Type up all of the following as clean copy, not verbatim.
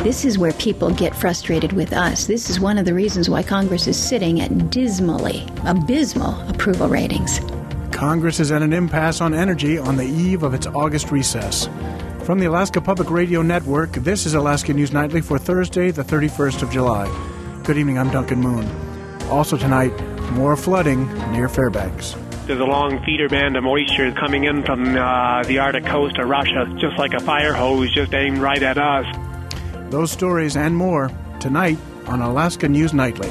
This is where people get frustrated with us. This is one of the reasons why Congress is sitting at abysmal approval ratings. Congress is at an impasse on energy on the eve of its August recess. From the Alaska Public Radio Network, this is Alaska News Nightly for Thursday, the 31st of July. Good evening, I'm Duncan Moon. Also tonight, more flooding near Fairbanks. There's a long feeder band of moisture coming in from the Arctic coast of Russia, just like a fire hose just aimed right at us. Those stories and more tonight on Alaska News Nightly.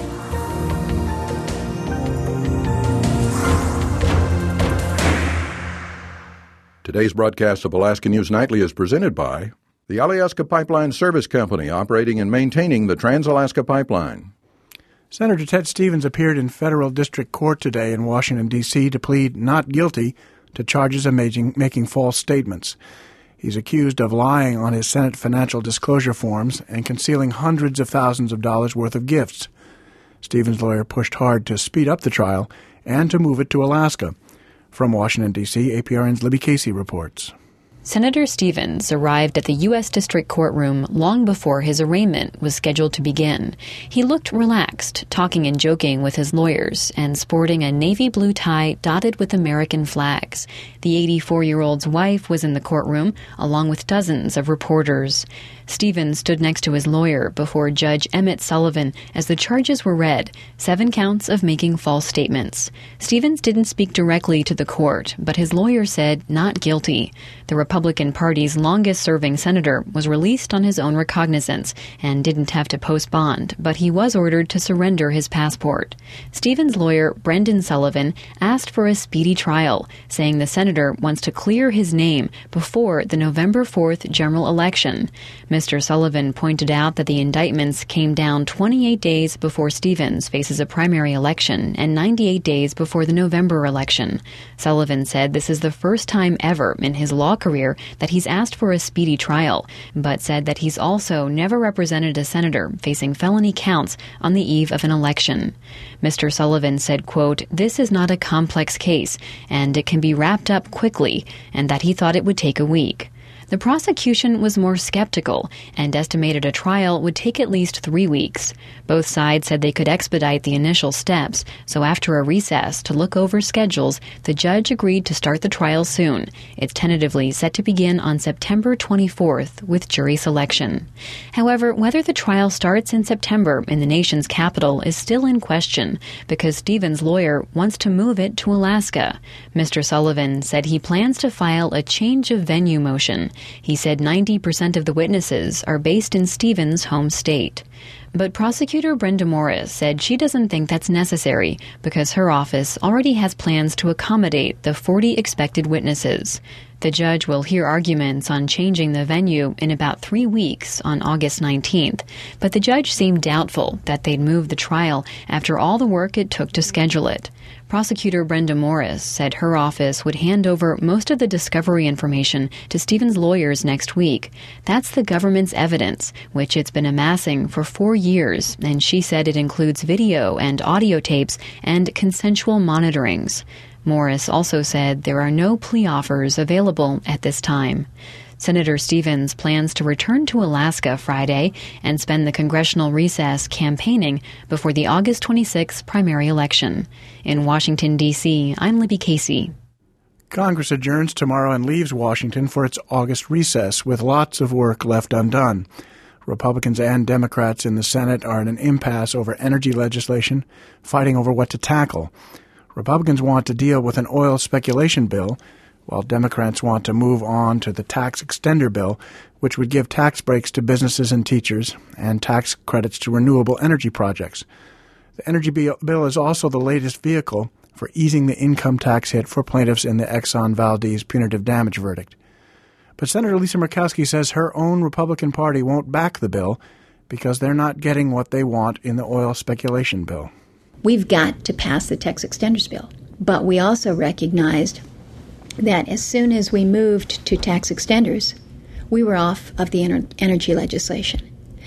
Today's broadcast of Alaska News Nightly is presented by the Alyeska Pipeline Service Company, operating and maintaining the Trans-Alaska Pipeline. Senator Ted Stevens appeared in federal district court today in Washington, D.C. to plead not guilty to charges of making false statements. He's accused of lying on his Senate financial disclosure forms and concealing hundreds of thousands of dollars worth of gifts. Stevens' lawyer pushed hard to speed up the trial and to move it to Alaska. From Washington, D.C., APRN's Libby Casey reports. Senator Stevens arrived at the U.S. District Courtroom long before his arraignment was scheduled to begin. He looked relaxed, talking and joking with his lawyers, and sporting a navy blue tie dotted with American flags. The 84-year-old's wife was in the courtroom, along with dozens of reporters. Stevens stood next to his lawyer before Judge Emmett Sullivan as the charges were read, 7 counts of making false statements. Stevens didn't speak directly to the court, but his lawyer said not guilty. The Republican Party's longest-serving senator was released on his own recognizance and didn't have to post bond, but he was ordered to surrender his passport. Stevens' lawyer, Brendan Sullivan, asked for a speedy trial, saying the senator wants to clear his name before the November 4th general election. Mr. Sullivan pointed out that the indictments came down 28 days before Stevens faces a primary election and 98 days before the November election. Sullivan said this is the first time ever in his law career that he's asked for a speedy trial, but said that he's also never represented a senator facing felony counts on the eve of an election. Mr. Sullivan said, quote, "This is not a complex case, and it can be wrapped up quickly," and that he thought it would take a week. The prosecution was more skeptical and estimated a trial would take at least 3 weeks. Both sides said they could expedite the initial steps, so after a recess to look over schedules, the judge agreed to start the trial soon. It's tentatively set to begin on September 24th with jury selection. However, whether the trial starts in September in the nation's capital is still in question because Stevens' lawyer wants to move it to Alaska. Mr. Sullivan said he plans to file a change of venue motion. He said 90% of the witnesses are based in Stevens' home state. But prosecutor Brenda Morris said she doesn't think that's necessary because her office already has plans to accommodate the 40 expected witnesses. The judge will hear arguments on changing the venue in about 3 weeks on August 19th, but the judge seemed doubtful that they'd move the trial after all the work it took to schedule it. Prosecutor Brenda Morris said her office would hand over most of the discovery information to Stevens' lawyers next week. That's the government's evidence, which it's been amassing for 4 years, and she said it includes video and audio tapes and consensual monitorings. Morris also said there are no plea offers available at this time. Senator Stevens plans to return to Alaska Friday and spend the congressional recess campaigning before the August 26th primary election. In Washington, D.C., I'm Libby Casey. Congress adjourns tomorrow and leaves Washington for its August recess with lots of work left undone. Republicans and Democrats in the Senate are in an impasse over energy legislation, fighting over what to tackle. Republicans want to deal with an oil speculation bill, while Democrats want to move on to the tax extender bill, which would give tax breaks to businesses and teachers and tax credits to renewable energy projects. The energy bill is also the latest vehicle for easing the income tax hit for plaintiffs in the Exxon Valdez punitive damage verdict. But Senator Lisa Murkowski says her own Republican Party won't back the bill because they're not getting what they want in the oil speculation bill. We've got to pass the tax extenders bill, but we also recognized that as soon as we moved to tax extenders, we were off of the energy legislation.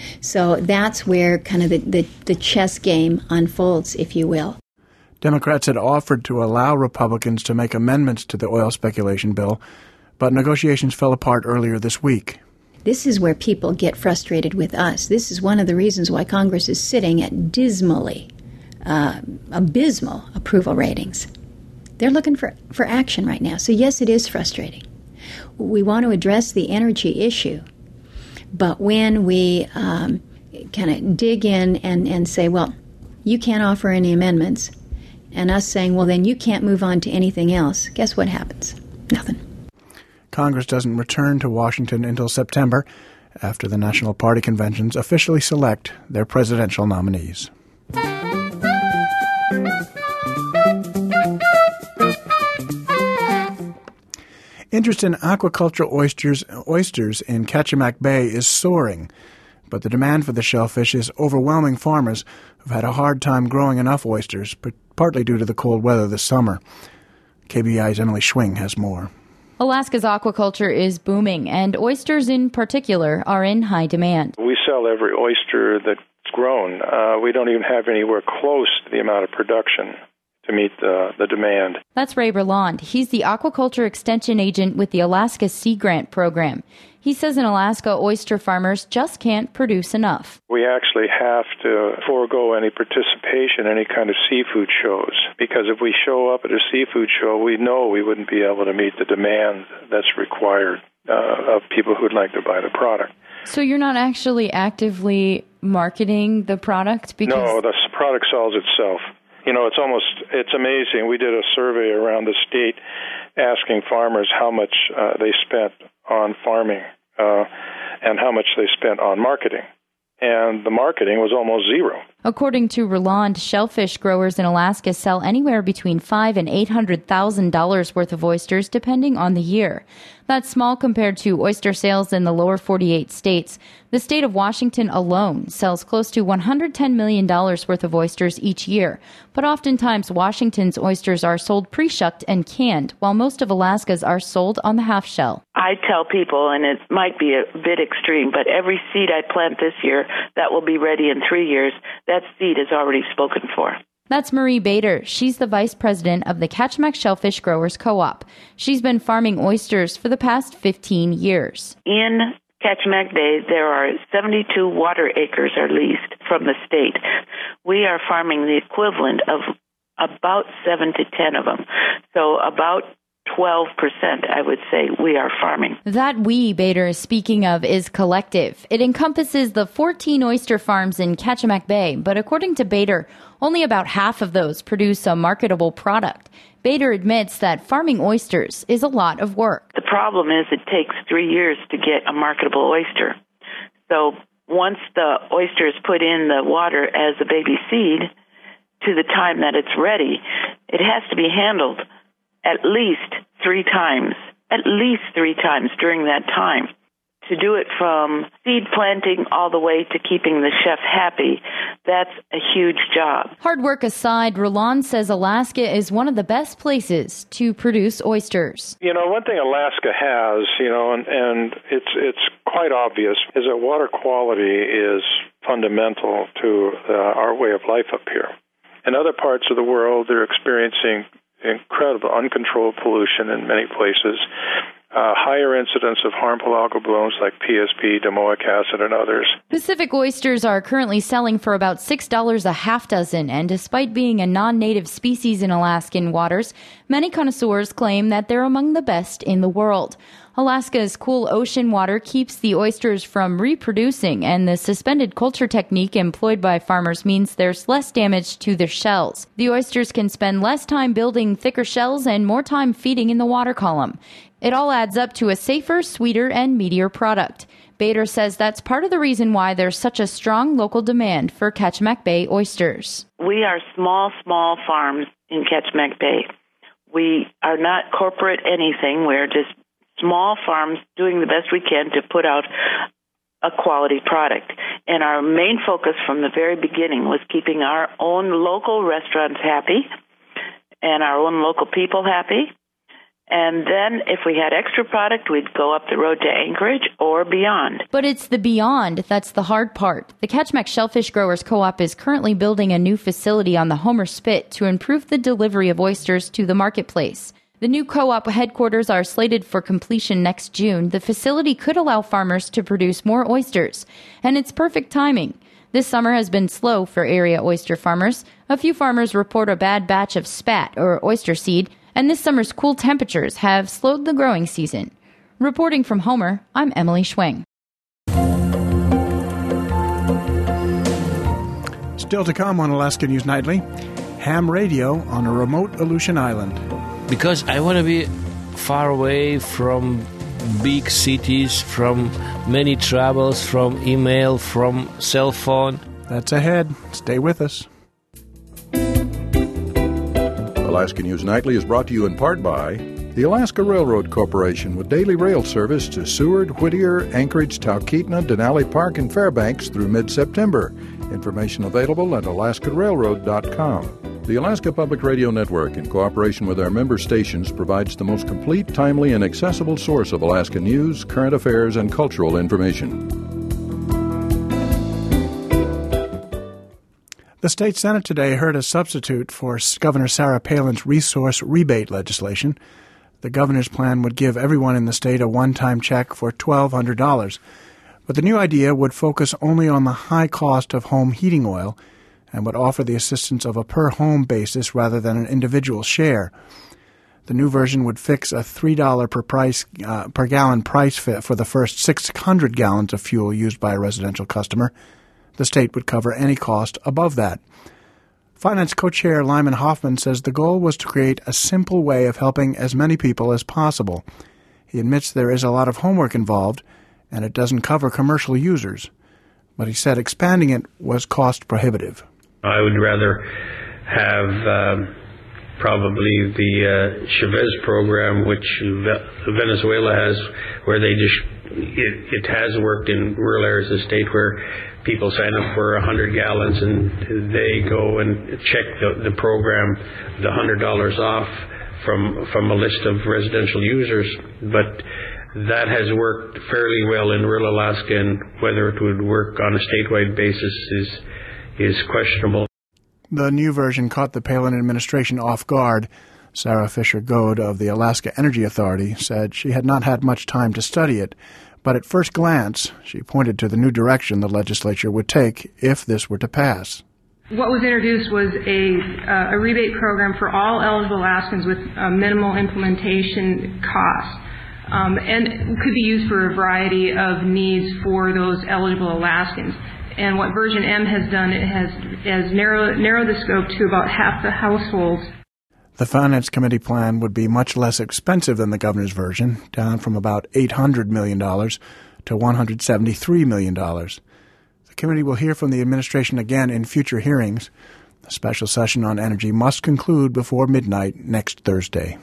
So that's where kind of the chess game unfolds, if you will. Democrats had offered to allow Republicans to make amendments to the oil speculation bill, but negotiations fell apart earlier this week. This is where people get frustrated with us. This is one of the reasons why Congress is sitting at dismally abysmal approval ratings. They're looking for action right now. So yes, it is frustrating. We want to address the energy issue, but when we kind of dig in and say, well, you can't offer any amendments, and us saying, well, then you can't move on to anything else, guess what happens? Nothing. Congress doesn't return to Washington until September, after the National Party conventions officially select their presidential nominees. Interest in aquaculture oysters in Kachemak Bay is soaring, but the demand for the shellfish is overwhelming farmers who've had a hard time growing enough oysters, partly due to the cold weather this summer. KBI's Emily Schwing has more. Alaska's aquaculture is booming, and oysters in particular are in high demand. We sell every oyster that's grown. We don't even have anywhere close to the amount of production to meet the demand. That's Ray Berland. He's the aquaculture extension agent with the Alaska Sea Grant program. He says in Alaska, oyster farmers just can't produce enough. We actually have to forego any participation in any kind of seafood shows, because if we show up at a seafood show, we know we wouldn't be able to meet the demand that's required of people who'd like to buy the product. So you're not actually actively marketing the product? No, the product sells itself. You know, it's amazing. We did a survey around the state asking farmers how much they spent on farming and how much they spent on marketing. And the marketing was almost zero. According to Roland, shellfish growers in Alaska sell anywhere between $500,000 and $800,000 worth of oysters, depending on the year. That's small compared to oyster sales in the lower 48 states. The state of Washington alone sells close to $110 million worth of oysters each year. But oftentimes, Washington's oysters are sold pre-shucked and canned, while most of Alaska's are sold on the half shell. I tell people, and it might be a bit extreme, but every seed I plant this year that will be ready in 3 years, that seed is already spoken for. That's Marie Bader. She's the vice president of the Kachemak Shellfish Growers Co-op. She's been farming oysters for the past 15 years. In Kachemak Bay, there are 72 water acres, or leased, from the state. We are farming the equivalent of about 7 to 10 of them. So about 12%, I would say, we are farming. That we Bader is speaking of is collective. It encompasses the 14 oyster farms in Kachemak Bay, but according to Bader, only about half of those produce a marketable product. Bader admits that farming oysters is a lot of work. The problem is it takes 3 years to get a marketable oyster. So once the oyster is put in the water as a baby seed, to the time that it's ready, it has to be handled at least 3 times during that time. To do it from seed planting all the way to keeping the chef happy, that's a huge job. Hard work aside, Roland says Alaska is one of the best places to produce oysters. You know, one thing Alaska has, and it's quite obvious, is that water quality is fundamental to our way of life up here. In other parts of the world, they're experiencing incredible uncontrolled pollution in many places, higher incidence of harmful algal blooms like PSP, domoic acid, and others. Pacific oysters are currently selling for about $6 a half dozen, and despite being a non-native species in Alaskan waters, many connoisseurs claim that they're among the best in the world. Alaska's cool ocean water keeps the oysters from reproducing, and the suspended culture technique employed by farmers means there's less damage to their shells. The oysters can spend less time building thicker shells and more time feeding in the water column. It all adds up to a safer, sweeter, and meatier product. Bader says that's part of the reason why there's such a strong local demand for Kachemak Bay oysters. We are small farms in Kachemak Bay. We are not corporate anything. We're just small farms doing the best we can to put out a quality product. And our main focus from the very beginning was keeping our own local restaurants happy and our own local people happy. And then if we had extra product, we'd go up the road to Anchorage or beyond. But it's the beyond that's the hard part. The Kachemak Shellfish Growers Co-op is currently building a new facility on the Homer Spit to improve the delivery of oysters to the marketplace. The new co-op headquarters are slated for completion next June. The facility could allow farmers to produce more oysters, and it's perfect timing. This summer has been slow for area oyster farmers. A few farmers report a bad batch of spat or oyster seed, and this summer's cool temperatures have slowed the growing season. Reporting from Homer, I'm Emily Schwing. Still to come on Alaska News Nightly, ham radio on a remote Aleutian island. Because I want to be far away from big cities, from many travels, from email, from cell phone. That's ahead. Stay with us. Alaska News Nightly is brought to you in part by the Alaska Railroad Corporation with daily rail service to Seward, Whittier, Anchorage, Talkeetna, Denali Park, and Fairbanks through mid-September. Information available at alaskarailroad.com. The Alaska Public Radio Network, in cooperation with our member stations, provides the most complete, timely, and accessible source of Alaska news, current affairs, and cultural information. The state Senate today heard a substitute for Governor Sarah Palin's resource rebate legislation. The governor's plan would give everyone in the state a one-time check for $1,200. But the new idea would focus only on the high cost of home heating oil and would offer the assistance of a per-home basis rather than an individual share. The new version would fix a $3 per gallon price for the first 600 gallons of fuel used by a residential customer. The state would cover any cost above that. Finance co-chair Lyman Hoffman says the goal was to create a simple way of helping as many people as possible. He admits there is a lot of homework involved, and it doesn't cover commercial users. But he said expanding it was cost prohibitive. I would rather have probably the Chavez program, which Venezuela has, where they it has worked in rural areas of the state where people sign up for 100 gallons and they go and check the program, the $100 off from a list of residential users. But that has worked fairly well in rural Alaska, and whether it would work on a statewide basis is questionable. The new version caught the Palin administration off guard. Sarah Fisher-Goad of the Alaska Energy Authority said she had not had much time to study it, but at first glance, she pointed to the new direction the legislature would take if this were to pass. What was introduced was a rebate program for all eligible Alaskans with minimal implementation costs. And could be used for a variety of needs for those eligible Alaskans. And what version M has done, it has narrowed the scope to about half the households. The Finance Committee plan would be much less expensive than the governor's version, down from about $800 million to $173 million. The committee will hear from the administration again in future hearings. The special session on energy must conclude before midnight next Thursday.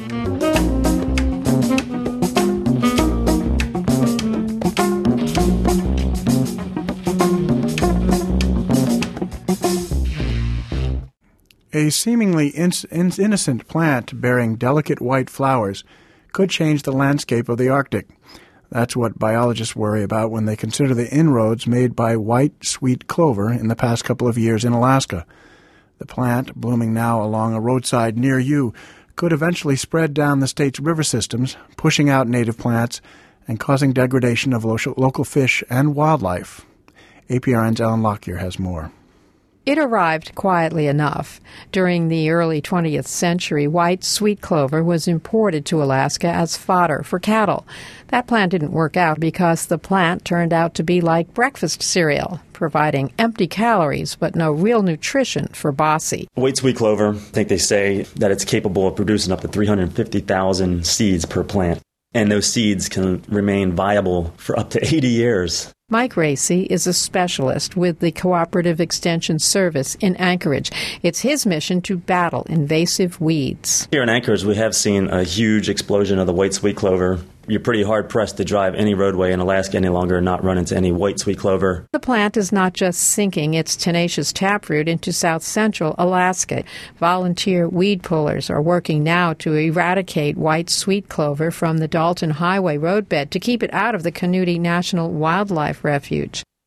A seemingly innocent plant bearing delicate white flowers could change the landscape of the Arctic. That's what biologists worry about when they consider the inroads made by white sweet clover in the past couple of years in Alaska. The plant, blooming now along a roadside near you, could eventually spread down the state's river systems, pushing out native plants and causing degradation of local fish and wildlife. APRN's Ellen Lockyer has more. It arrived quietly enough. During the early 20th century, white sweet clover was imported to Alaska as fodder for cattle. That plan didn't work out because the plant turned out to be like breakfast cereal, providing empty calories but no real nutrition for Bossy. White sweet clover, I think they say that it's capable of producing up to 350,000 seeds per plant. And those seeds can remain viable for up to 80 years. Mike Racy is a specialist with the Cooperative Extension Service in Anchorage. It's his mission to battle invasive weeds. Here in Anchorage, we have seen a huge explosion of the white sweet clover. You're pretty hard-pressed to drive any roadway in Alaska any longer and not run into any white sweet clover. The plant is not just sinking its tenacious taproot into south-central Alaska. Volunteer weed pullers are working now to eradicate white sweet clover from the Dalton Highway roadbed to keep it out of the Canute National Wildlife Refuge.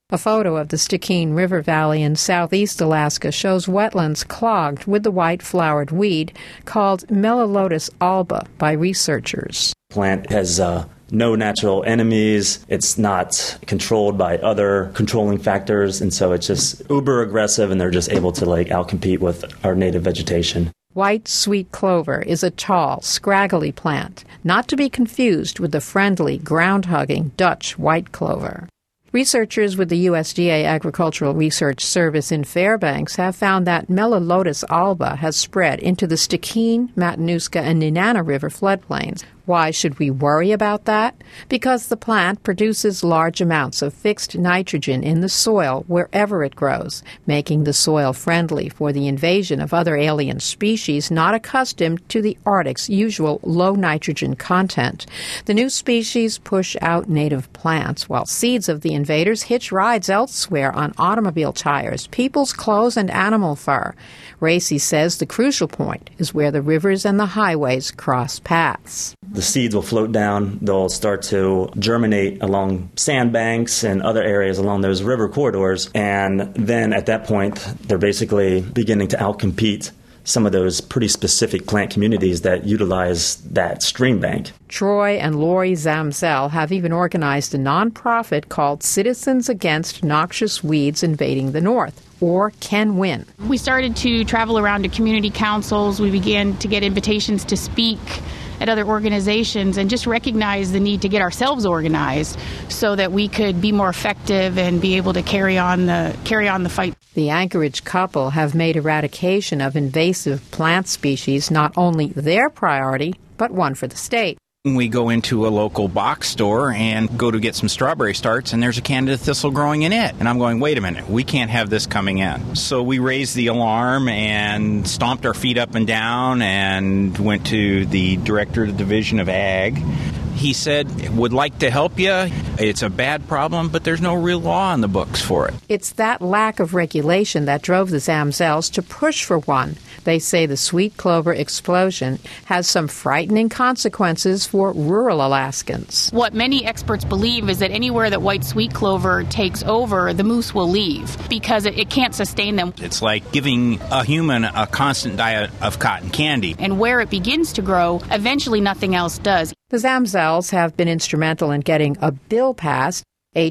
A photo of the Stikine River Valley in southeast Alaska shows wetlands clogged with the white-flowered weed called Melilotus alba by researchers. The plant has no natural enemies. It's not controlled by other controlling factors, and so it's just uber aggressive, and they're just able to outcompete with our native vegetation. White sweet clover is a tall, scraggly plant, not to be confused with the friendly, ground-hugging Dutch white clover. Researchers with the USDA Agricultural Research Service in Fairbanks have found that Melilotus alba has spread into the Stikine, Matanuska, and Nenana River floodplains. Why should we worry about that? Because the plant produces large amounts of fixed nitrogen in the soil wherever it grows, making the soil friendly for the invasion of other alien species not accustomed to the Arctic's usual low nitrogen content. The new species push out native plants, while seeds of the invaders hitch rides elsewhere on automobile tires, people's clothes, and animal fur. Racy says the crucial point is where the rivers and the highways cross paths. The seeds will float down. They'll start to germinate along sandbanks and other areas along those river corridors. And then at that point, they're basically beginning to outcompete some of those pretty specific plant communities that utilize that stream bank. Troy and Lori Zamzel have even organized a nonprofit called Citizens Against Noxious Weeds Invading the North, or Can Win. We started to travel around to community councils. We began to get invitations to speak at other organizations and just recognize the need to get ourselves organized so that we could be more effective and be able to carry on the fight. The Anchorage couple have made eradication of invasive plant species not only their priority, but one for the state. We go into a local box store and go to get some strawberry starts, and there's a Candida thistle growing in it. And I'm going, wait a minute, we can't have this coming in. So we raised the alarm and stomped our feet up and down and went to the director of the Division of Ag. He said, would like to help you. It's a bad problem, but there's no real law on the books for it. It's that lack of regulation that drove the Zamzels to push for one. They say the sweet clover explosion has some frightening consequences for rural Alaskans. What many experts believe is that anywhere that white sweet clover takes over, the moose will leave because it can't sustain them. It's like giving a human a constant diet of cotton candy. And where it begins to grow, eventually nothing else does. The Zamzels have been instrumental in getting a bill passed.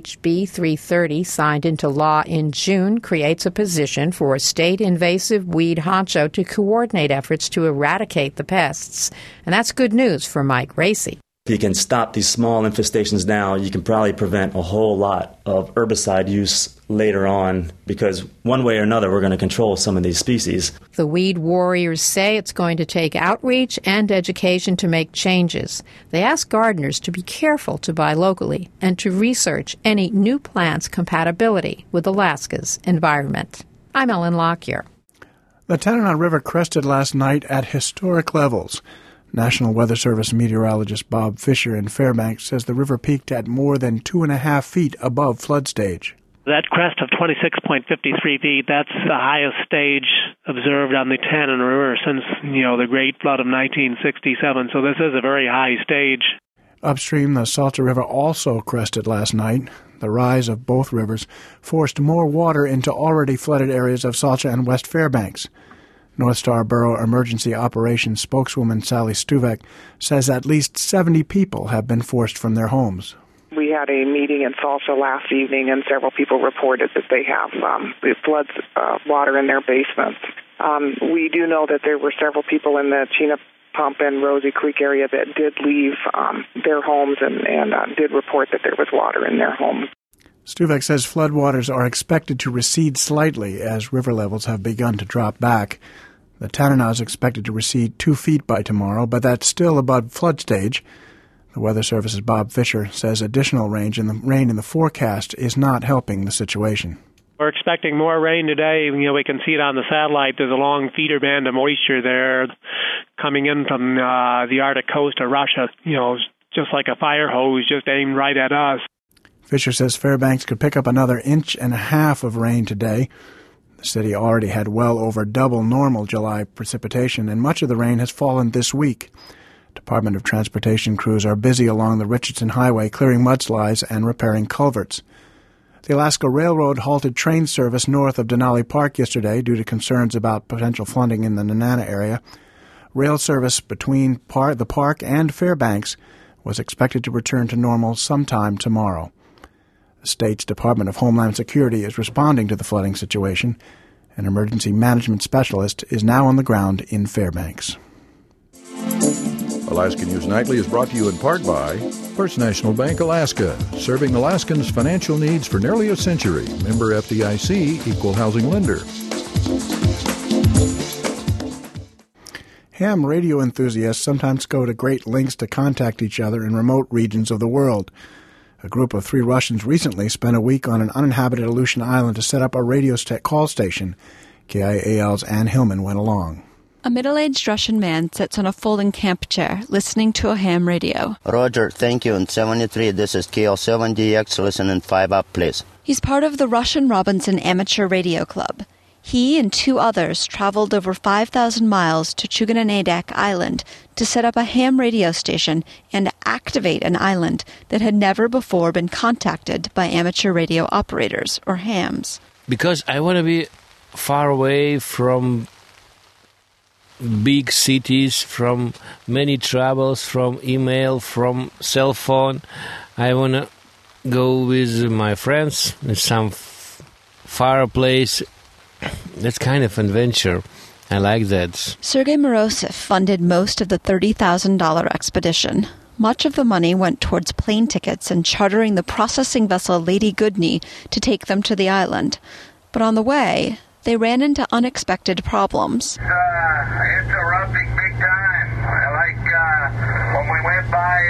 HB 330, signed into law in June, creates a position for a state invasive weed honcho to coordinate efforts to eradicate the pests. And that's good news for Mike Racy. If you can stop these small infestations now, you can probably prevent a whole lot of herbicide use later on, because one way or another we're going to control some of these species. The weed warriors say it's going to take outreach and education to make changes. They ask gardeners to be careful to buy locally and to research any new plants' compatibility with Alaska's environment. I'm Ellen Lockyer. The Tanana River crested last night at historic levels. National Weather Service meteorologist Bob Fisher in Fairbanks says the river peaked at more than 2.5 feet above flood stage. That crest of 26.53 feet, that's the highest stage observed on the Tanana River since, the Great Flood of 1967. So this is a very high stage. Upstream, the Salta River also crested last night. The rise of both rivers forced more water into already flooded areas of Salta and West Fairbanks. North Star Borough Emergency Operations spokeswoman Sally Stuvek says at least 70 people have been forced from their homes. We had a meeting in Salsa last evening, and several people reported that they have floods water in their basements. We do know that there were several people in the Chena Pump and Rosie Creek area that did leave their homes and did report that there was water in their homes. Stuvek says floodwaters are expected to recede slightly as river levels have begun to drop back. The Tanana is expected to recede 2 feet by tomorrow, but that's still above flood stage. The Weather Service's Bob Fisher says additional rain in the forecast is not helping the situation. We're expecting more rain today. We can see it on the satellite. There's a long feeder band of moisture there coming in from the Arctic coast of Russia, just like a fire hose just aimed right at us. Fisher says Fairbanks could pick up another 1.5 inches of rain today. The city already had well over double normal July precipitation, and much of the rain has fallen this week. Department of Transportation crews are busy along the Richardson Highway clearing mudslides and repairing culverts. The Alaska Railroad halted train service north of Denali Park yesterday due to concerns about potential flooding in the Nenana area. Rail service between the park and Fairbanks was expected to return to normal sometime tomorrow. The state's Department of Homeland Security is responding to the flooding situation. An emergency management specialist is now on the ground in Fairbanks. Alaska News Nightly is brought to you in part by First National Bank Alaska, serving Alaskans' financial needs for nearly a century. Member FDIC, equal housing lender. Ham radio enthusiasts sometimes go to great lengths to contact each other in remote regions of the world. A group of 3 Russians recently spent a week on an uninhabited Aleutian island to set up a radio call station. KIAL's Ann Hillman went along. A middle-aged Russian man sits on a folding camp chair, listening to a ham radio. Roger, thank you. In 73, this is KL7DX, listen in 5 up, please. He's part of the Russian Robinson Amateur Radio Club. He and 2 others traveled over 5,000 miles to Chugananedak Island to set up a ham radio station and activate an island that had never before been contacted by amateur radio operators, or hams. Because I want to be far away from big cities, from many travels, from email, from cell phone. I want to go with my friends in some far place. That's kind of adventure. I like that. Sergei Morozov funded most of the $30,000 expedition. Much of the money went towards plane tickets and chartering the processing vessel Lady Goodney to take them to the island. But on the way, they ran into unexpected problems. It's erupting big time. Like when we went by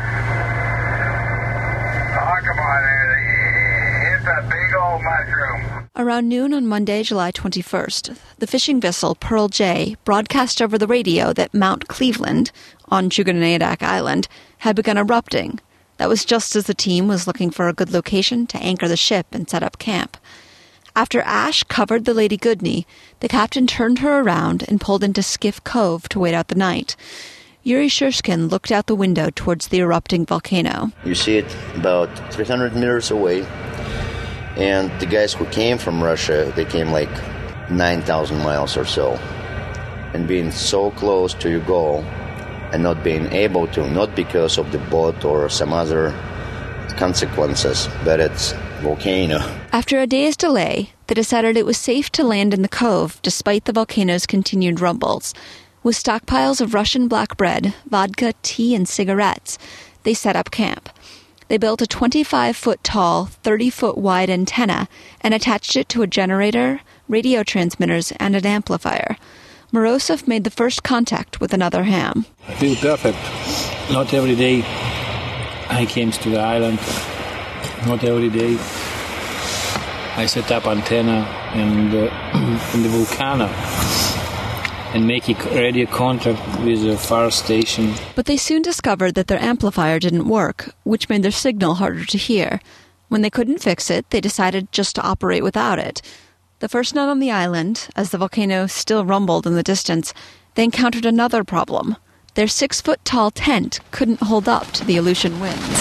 Hockamon, it's a big old mushroom. Around noon on Monday, July 21st, the fishing vessel Pearl J broadcast over the radio that Mount Cleveland, on Chugananedak Island, had begun erupting. That was just as the team was looking for a good location to anchor the ship and set up camp. After ash covered the Lady Goodney, the captain turned her around and pulled into Skiff Cove to wait out the night. Yuri Shurskin looked out the window towards the erupting volcano. You see it about 300 meters away, and the guys who came from Russia, they came like 9,000 miles or so. And being so close to your goal and not being able to, not because of the boat or some other consequences, but it's volcano. After a day's delay, they decided it was safe to land in the cove despite the volcano's continued rumbles. With stockpiles of Russian black bread, vodka, tea, and cigarettes, they set up camp. They built a 25-foot-tall, 30-foot-wide antenna and attached it to a generator, radio transmitters, and an amplifier. Morozov made the first contact with another ham. I feel perfect. Not every day I came to the island. Not every day I set up antenna in the volcano and make a radio contact with a far station. But they soon discovered that their amplifier didn't work, which made their signal harder to hear. When they couldn't fix it, they decided just to operate without it. The first night on the island, as the volcano still rumbled in the distance, they encountered another problem. Their 6-foot-tall tent couldn't hold up to the Aleutian winds.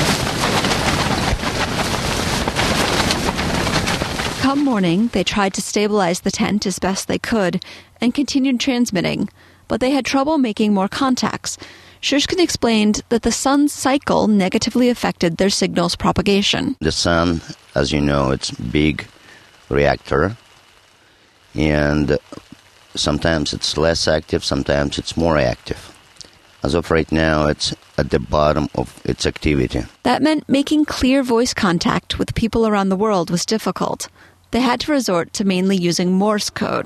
Come morning, they tried to stabilize the tent as best they could and continued transmitting, but they had trouble making more contacts. Shurskin explained that the sun's cycle negatively affected their signal's propagation. The sun, as you know, it's a big reactor, and sometimes it's less active, sometimes it's more active. As of right now, it's at the bottom of its activity. That meant making clear voice contact with people around the world was difficult. They had to resort to mainly using Morse code.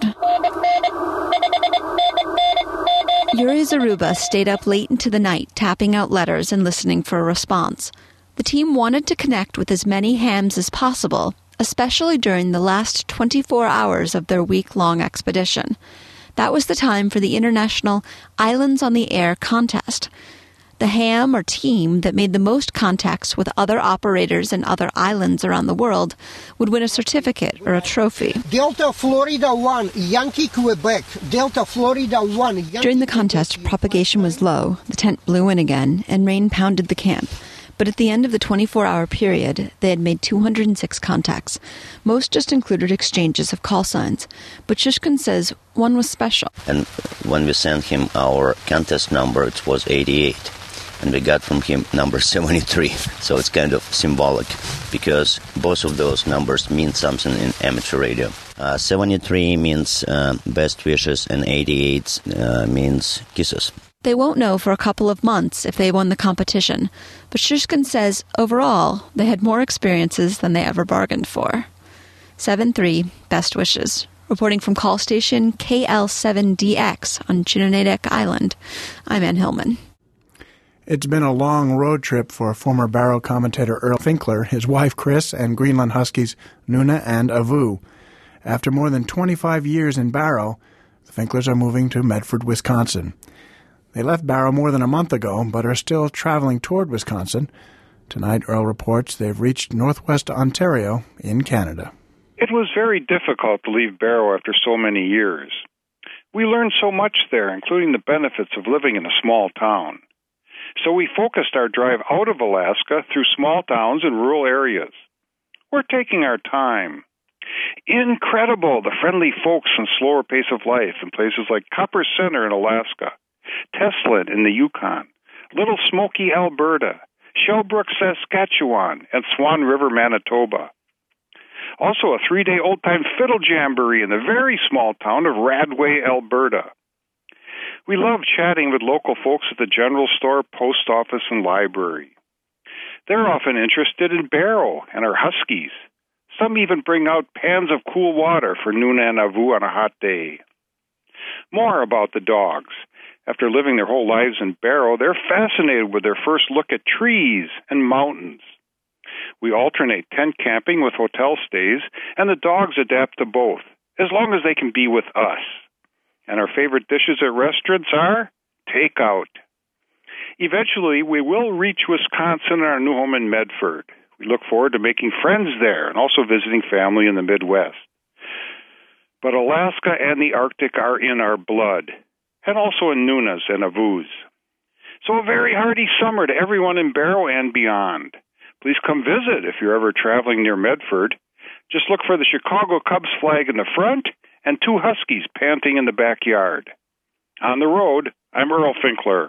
Yuri Zaruba stayed up late into the night, tapping out letters and listening for a response. The team wanted to connect with as many hams as possible, especially during the last 24 hours of their week-long expedition. That was the time for the International Islands on the Air contest. The ham or team that made the most contacts with other operators and other islands around the world would win a certificate or a trophy. Delta Florida 1, Yankee Quebec. Delta Florida 1. Yankee During the contest, propagation was low, the tent blew in again, and rain pounded the camp. But at the end of the 24-hour period, they had made 206 contacts. Most just included exchanges of call signs. But Shishkin says one was special. And when we sent him our contest number, it was 88. And we got from him number 73. So it's kind of symbolic because both of those numbers mean something in amateur radio. 73 means best wishes and 88 means kisses. They won't know for a couple of months if they won the competition, but Shishkin says overall they had more experiences than they ever bargained for. 7-3, best wishes. Reporting from call station KL7DX on Chunanadek Island, I'm Ann Hillman. It's been a long road trip for former Barrow commentator Earl Finkler, his wife Chris, and Greenland Huskies Nuna and Avu. After more than 25 years in Barrow, the Finklers are moving to Medford, Wisconsin. They left Barrow more than a month ago, but are still traveling toward Wisconsin. Tonight, Earl reports they've reached northwest Ontario in Canada. It was very difficult to leave Barrow after so many years. We learned so much there, including the benefits of living in a small town. So we focused our drive out of Alaska through small towns and rural areas. We're taking our time. Incredible, the friendly folks and slower pace of life in places like Copper Center in Alaska, Teslin in the Yukon, Little Smoky, Alberta, Shellbrook, Saskatchewan, and Swan River, Manitoba. Also a 3-day old-time fiddle jamboree in the very small town of Radway, Alberta. We love chatting with local folks at the general store, post office, and library. They're often interested in Barrow and our Huskies. Some even bring out pans of cool water for Nuna and Avu on a hot day. More about the dogs. After living their whole lives in Barrow, they're fascinated with their first look at trees and mountains. We alternate tent camping with hotel stays, and the dogs adapt to both, as long as they can be with us. And our favorite dishes at restaurants are takeout. Eventually, we will reach Wisconsin and our new home in Medford. We look forward to making friends there and also visiting family in the Midwest. But Alaska and the Arctic are in our blood, and also in Nuna's and Avu's. So a very hearty summer to everyone in Barrow and beyond. Please come visit if you're ever traveling near Medford. Just look for the Chicago Cubs flag in the front and 2 Huskies panting in the backyard. On the road, I'm Earl Finkler.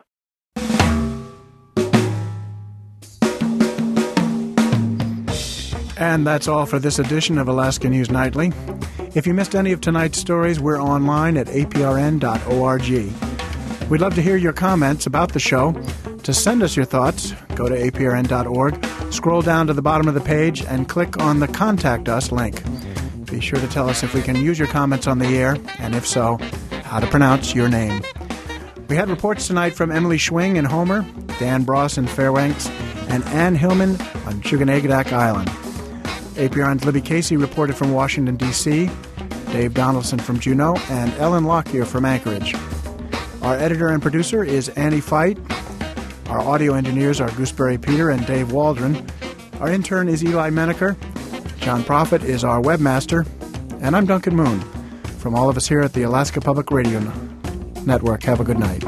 And that's all for this edition of Alaska News Nightly. If you missed any of tonight's stories, we're online at aprn.org. We'd love to hear your comments about the show. To send us your thoughts, go to aprn.org, scroll down to the bottom of the page, and click on the Contact Us link. Be sure to tell us if we can use your comments on the air, and if so, how to pronounce your name. We had reports tonight from Emily Schwing in Homer, Dan Bross in Fairbanks, and Ann Hillman on Chuganagadak Island. APRN's Libby Casey reported from Washington, D.C., Dave Donaldson from Juneau, and Ellen Lockyer from Anchorage. Our editor and producer is Annie Fite. Our audio engineers are Gooseberry Peter and Dave Waldron. Our intern is Eli Menaker. John Prophet is our webmaster. And I'm Duncan Moon. From all of us here at the Alaska Public Radio Network, have a good night.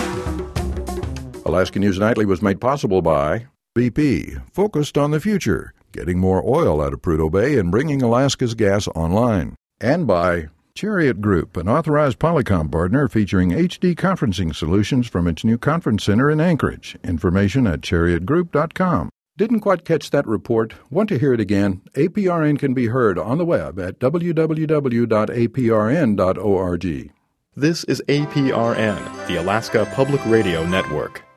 Alaska News Nightly was made possible by BP, focused on the future, getting more oil out of Prudhoe Bay and bringing Alaska's gas online. And by Chariot Group, an authorized Polycom partner featuring HD conferencing solutions from its new conference center in Anchorage. Information at chariotgroup.com. Didn't quite catch that report? Want to hear it again? APRN can be heard on the web at www.aprn.org. This is APRN, the Alaska Public Radio Network.